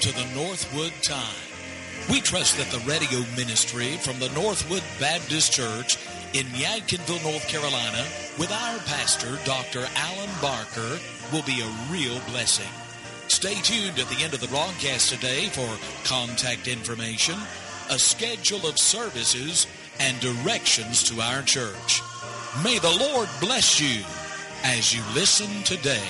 to the Northwood Time. We trust that the radio ministry from the Northwood Baptist Church in Yadkinville, North Carolina, with our pastor, Dr. Alan Barker, will be a real blessing. Stay tuned at the end of the broadcast today for contact information, a schedule of services, and directions to our church. May the Lord bless you as you listen today.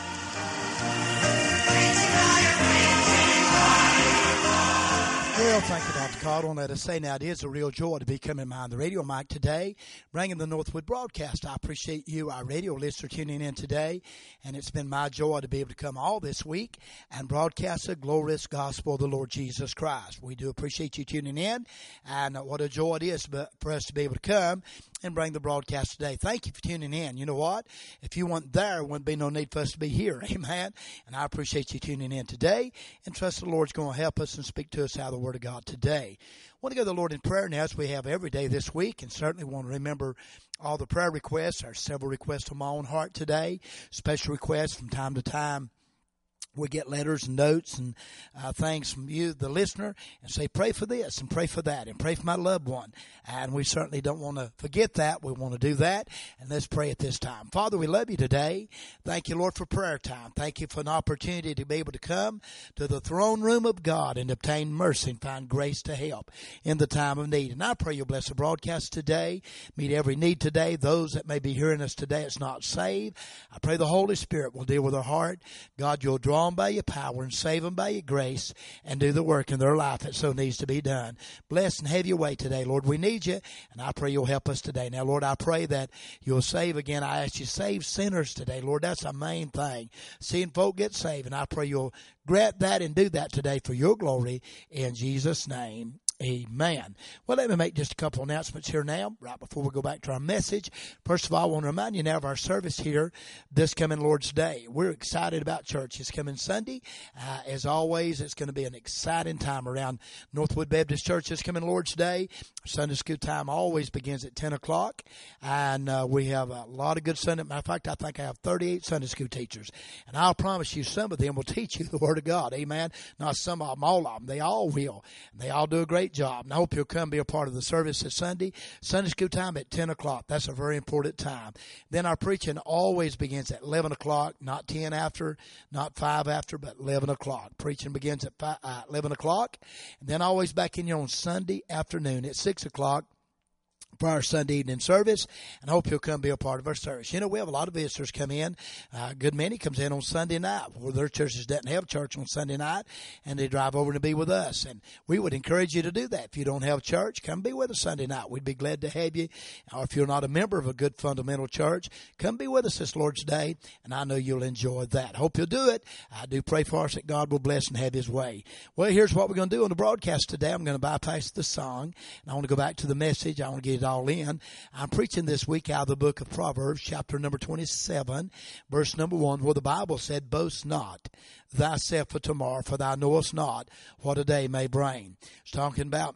Well, thank you, Dr. Cottle. Let us say now it is a real joy to be coming behind the radio mic today, bringing the Northwood broadcast. I appreciate you, our radio listener, tuning in today, and it's been my joy to be able to come all this week and broadcast the glorious gospel of the Lord Jesus Christ. We do appreciate you tuning in, and what a joy it is for us to be able to come and bring the broadcast today. Thank you for tuning in. You know what? If you weren't there wouldn't be no need for us to be here. Amen. And I appreciate you tuning in today, and trust the Lord's going to help us and speak to us out of the Word of God today. I want to go to the Lord in prayer now, as we have every day this week, and certainly want to remember all the prayer requests. There are several requests on my own heart today, special requests from time to time. We get letters and notes and things from you, the listener, and say, pray for this and pray for that and pray for my loved one. And we certainly don't want to forget that. We want to do that. And let's pray at this time. Father, we love you today. Thank you, Lord, for prayer time. Thank you for an opportunity to be able to come to the throne room of God and obtain mercy and find grace to help in the time of need. And I pray you'll bless the broadcast today, meet every need today. Those that may be hearing us today that's not saved, I pray the Holy Spirit will deal with their heart. God, you'll draw them by your power and save them by your grace and do the work in their life that so needs to be done. Bless and have your way today, Lord. We need you, and I pray you'll help us today. Now, Lord, I pray that you'll save again. I ask you, save sinners today, Lord. That's the main thing. Seeing folk get saved, and I pray you'll grant that and do that today for your glory in Jesus' name. Amen. Well, let me make just a couple announcements here now, right before we go back to our message. First of all, I want to remind you now of our service here this coming Lord's Day. We're excited about church. It's coming Sunday. As always, it's going to be an exciting time around Northwood Baptist Church this coming Lord's Day. Sunday school time always begins at 10 o'clock, and we have a lot of good Sunday. Matter of fact, I think I have 38 Sunday school teachers, and I'll promise you some of them will teach you the Word of God. Amen. Not some of them, all of them. They all will. They all do a great job. And I hope you'll come be a part of the service this Sunday. Sunday school time at 10 o'clock. That's a very important time. Then our preaching always begins at 11 o'clock, not 10 after, not 5 after, but 11 o'clock. Preaching begins at 11 o'clock. And then always back in here on Sunday afternoon at 6 o'clock. For our Sunday evening service, and I hope you'll come be a part of our service. You know, we have a lot of visitors come in. A good many comes in on Sunday night, where their churches doesn't have church on Sunday night, and they drive over to be with us. And we would encourage you to do that. If you don't have church, come be with us Sunday night. We'd be glad to have you. Or if you're not a member of a good fundamental church, come be with us this Lord's Day, and I know you'll enjoy that. Hope you'll do it. I do pray for us that God will bless and have his way. Well, here's what we're going to do on the broadcast today. I'm going to bypass the song, and I want to go back to the message. I want to get it all in. I'm preaching this week out of the book of Proverbs, chapter number 27, verse number 1, where the Bible said, boast not thyself for tomorrow, for thou knowest not what a day may bring. It's talking about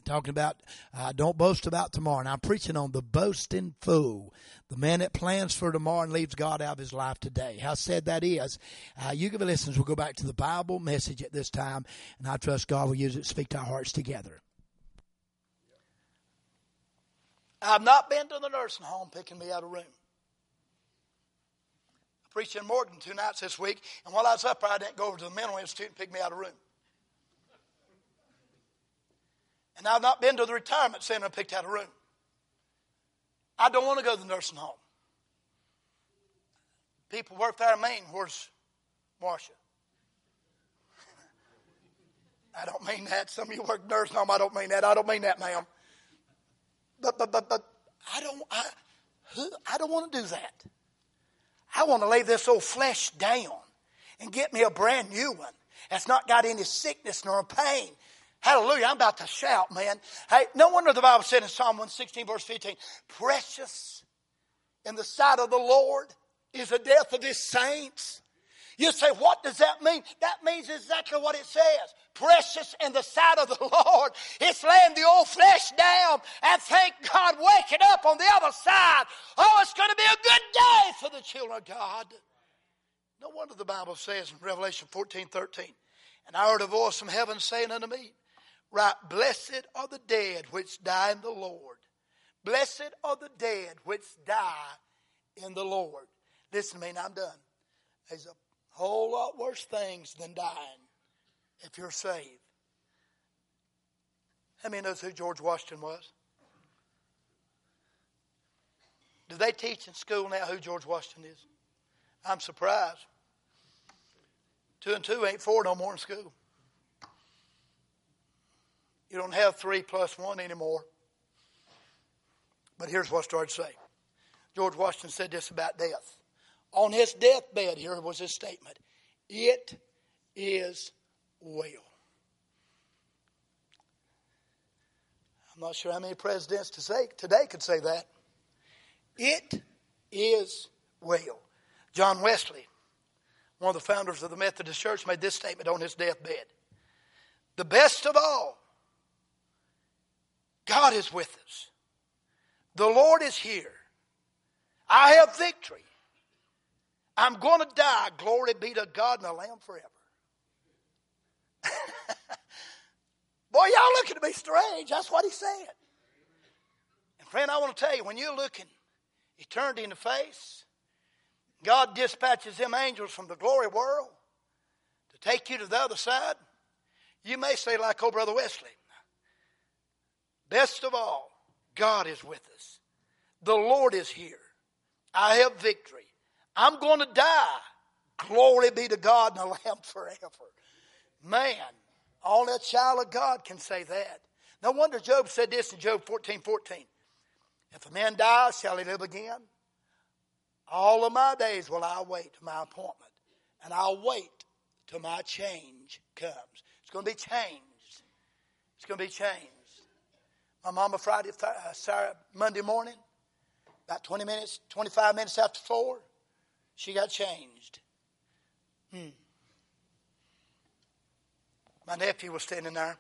don't boast about tomorrow. And I'm preaching on the boasting fool, the man that plans for tomorrow and leaves God out of his life today. How sad that is. You give a listen. We'll go back to the Bible message at this time, and I trust God will use it to speak to our hearts together. I've not been to the nursing home picking me out of a room. I preached in Morgan 2 nights this week, and while I was up there, I didn't go over to the mental institute and pick me out of a room. And I've not been to the retirement center and picked out a room. I don't want to go to the nursing home. People work there in Maine. Where's Marcia? I don't mean that. Some of you work nursing home. I don't mean that. I don't mean that, ma'am. But I don't want to do that. I want to lay this old flesh down and get me a brand new one that's not got any sickness nor pain. Hallelujah. I'm about to shout, man. Hey, no wonder the Bible said in Psalm 116, verse 15, precious in the sight of the Lord is the death of his saints. You say, what does that mean? That means exactly what it says. Precious in the sight of the Lord. It's laying the old flesh down and thank God waking up on the other side. Oh, it's going to be a good day for the children of God. No wonder the Bible says in Revelation 14:13, And I heard a voice from heaven saying unto me, Right, blessed are the dead which die in the Lord. Blessed are the dead which die in the Lord. Listen to me, and I'm done. There's a whole lot worse things than dying if you're saved. How many knows who George Washington was? Do they teach in school now who George Washington is? I'm surprised. 2 and 2 ain't 4 no more in school. You don't have 3 plus 1 anymore. But here's what I started to say. George Washington said this about death. On his deathbed, here was his statement. It is well. I'm not sure how many presidents today could say that. It is well. John Wesley, one of the founders of the Methodist Church, made this statement on his deathbed. The best of all, God is with us. The Lord is here. I have victory. I'm going to die. Glory be to God and the Lamb forever. Boy, y'all looking at me strange. That's what he said. And friend, I want to tell you, when you're looking eternity in the face, God dispatches them angels from the glory world to take you to the other side. You may say like old Brother Wesley, best of all, God is with us. The Lord is here. I have victory. I'm going to die. Glory be to God and the Lamb forever. Man, only a child of God can say that. No wonder Job said this in Job 14:14. If a man dies, shall he live again? All of my days will I wait to my appointment. And I'll wait till my change comes. It's going to be changed. It's going to be changed. My mama Monday morning, about 25 minutes after 4, she got changed. My nephew was standing there.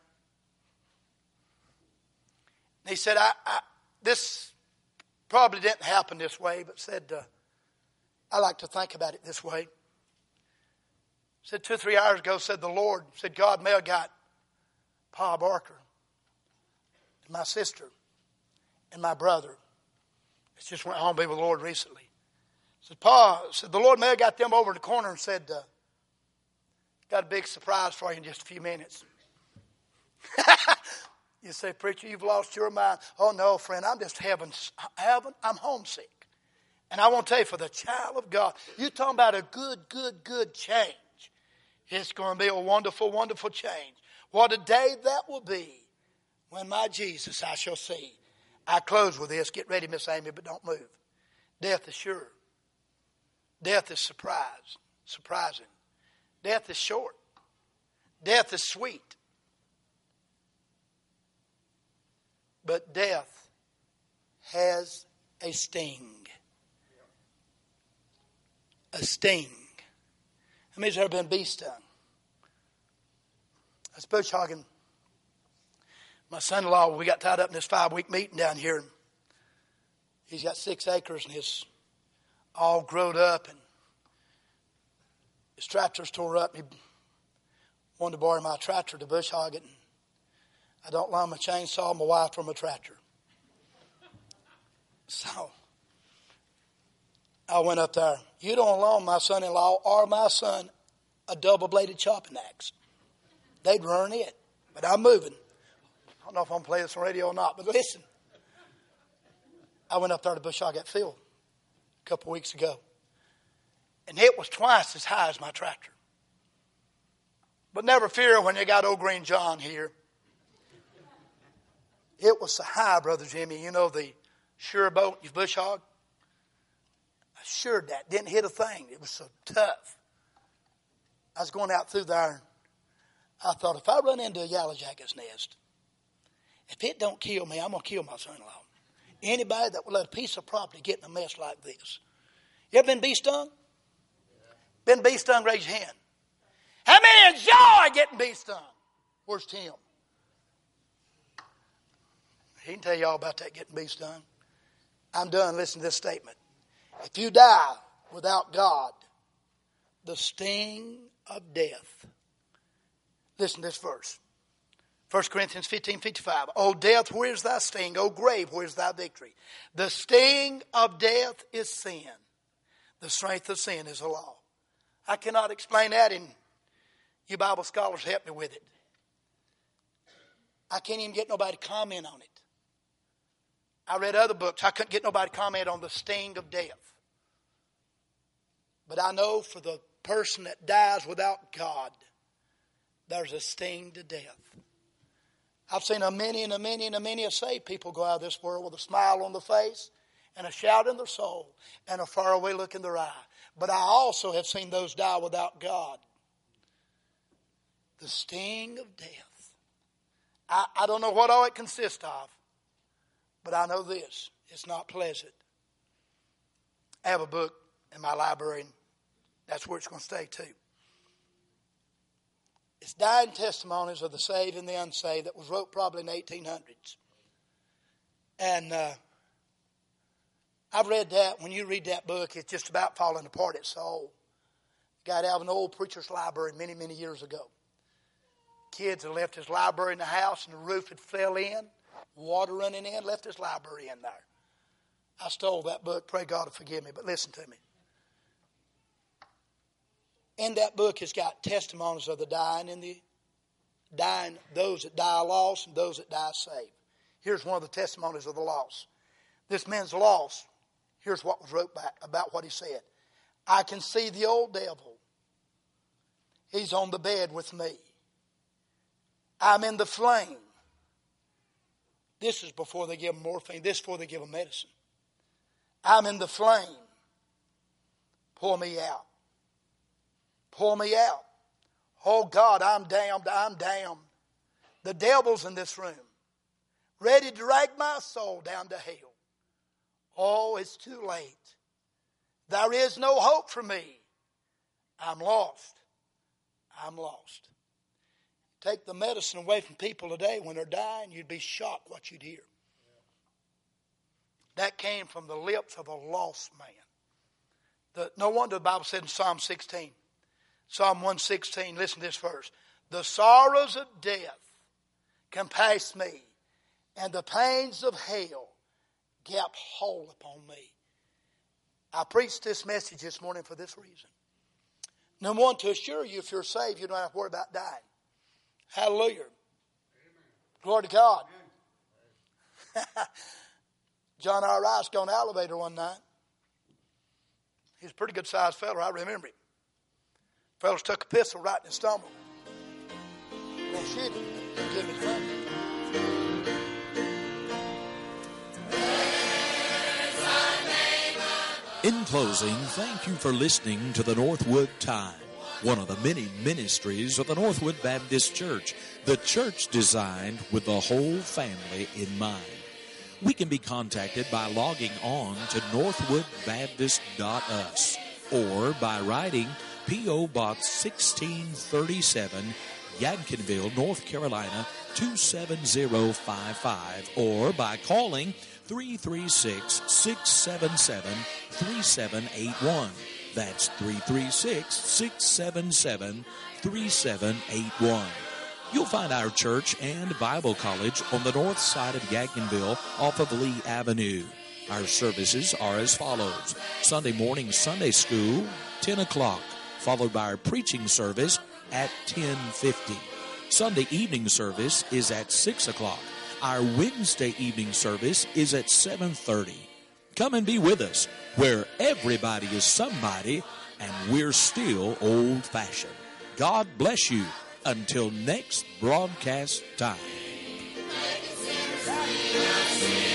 And he said, this probably didn't happen this way, but said, I like to think about it this way. Said 2 or 3 hours ago, said the Lord, said God may have got Pa Barker, and my sister, and my brother. It's just went home to be with the Lord recently. Said the Lord may have got them over in the corner and said, got a big surprise for you in just a few minutes. You say, preacher, you've lost your mind. Oh no, friend, I'm just I'm homesick. And I want to tell you, for the child of God, you're talking about a good change. It's going to be a wonderful, wonderful change. What a day that will be when my Jesus I shall see. I close with this. Get ready, Miss Amy, but don't move. Death is sure. Death is surprising. Death is short. Death is sweet. But death has a sting. A sting. How many's ever been bee stung? I was bush hogging. My son-in-law, we got tied up in this 5-week meeting down here. He's got 6 acres and it's all growed up and his tractor's tore up. He wanted to borrow my tractor to bush hog it. I don't loan my chainsaw, my wife, or my tractor. So I went up there. You don't loan my son-in-law or my son a double-bladed chopping axe. They'd run it. But I'm moving. I don't know if I'm going to play this on radio or not, but listen. I went up there to bush hog that field a couple weeks ago. And it was twice as high as my tractor. But never fear when you got old Green John here. It was so high, Brother Jimmy. You know the sure boat you bush hog? I assured that. Didn't hit a thing. It was so tough. I was going out through there. I thought, if I run into a yellow jacket's nest, if it don't kill me, I'm going to kill my son-in-law. Anybody that will let a piece of property get in a mess like this. You ever been bee stung? Been bee stung? Raise your hand. How many enjoy getting bee stung? Where's Tim? He can tell you all about that getting bee stung. I'm done. Listen to this statement. If you die without God, the sting of death Listen to this verse. 1 Corinthians 15:55. O death, where is thy sting? O grave, where is thy victory? The sting of death is sin. The strength of sin is the law. I cannot explain that, and you Bible scholars help me with it. I can't even get nobody to comment on it. I read other books. I couldn't get nobody to comment on the sting of death. But I know for the person that dies without God, there's a sting to death. I've seen many saved people go out of this world with a smile on their face and a shout in their soul and a faraway look in their eye. But I also have seen those die without God. The sting of death. I don't know what all it consists of, but I know this. It's not pleasant. I have a book in my library, and that's where it's going to stay too. It's Dying Testimonies of the Saved and the Unsaved that was wrote probably in the 1800s. And I've read that. When you read that book, it's just about falling apart. It's so old. Got out of an old preacher's library many, many years ago. Kids had left his library in the house and the roof had fell in. Water running in, left his library in there. I stole that book. Pray God to forgive me, but listen to me. In that book, it's got testimonies of the dying and the dying, those that die lost and those that die saved. Here's one of the testimonies of the lost. This man's lost. Here's what was wrote back about what he said. I can see the old devil. He's on the bed with me. I'm in the flame. This is before they give him morphine. This is before they give him medicine. I'm in the flame. Pull me out. Pull me out. Oh God, I'm damned. I'm damned. The devil's in this room, ready to drag my soul down to hell. Oh, it's too late. There is no hope for me. I'm lost. I'm lost. Take the medicine away from people today when they're dying, you'd be shocked what you'd hear. That came from the lips of a lost man. No wonder the Bible said in Psalm 16, Psalm 116, listen to this verse. The sorrows of death compassed me, and the pains of hell gap hold upon me. I preached this message this morning for this reason. Number one, to assure you if you're saved, you don't have to worry about dying. Hallelujah. Amen. Glory to God. John R. Rice got on an elevator one night. He's a pretty good sized fellow. I remember him. Fellows took a pistol right in his stomach. Well, shit, didn't give him his money. In closing, thank you for listening to the Northwood Time, one of the many ministries of the Northwood Baptist Church, the church designed with the whole family in mind. We can be contacted by logging on to northwoodbaptist.us or by writing P.O. Box 1637, Yadkinville, North Carolina 27055, or by calling 336-677-3781. That's 336-677-3781. You'll find our church and Bible college on the north side of Yadkinville off of Lee Avenue. Our services are as follows. Sunday morning Sunday school, 10 o'clock, followed by our preaching service at 10:50. Sunday evening service is at 6 o'clock. Our Wednesday evening service is at 7:30. Come and be with us, where everybody is somebody and we're still old-fashioned. God bless you until next broadcast time.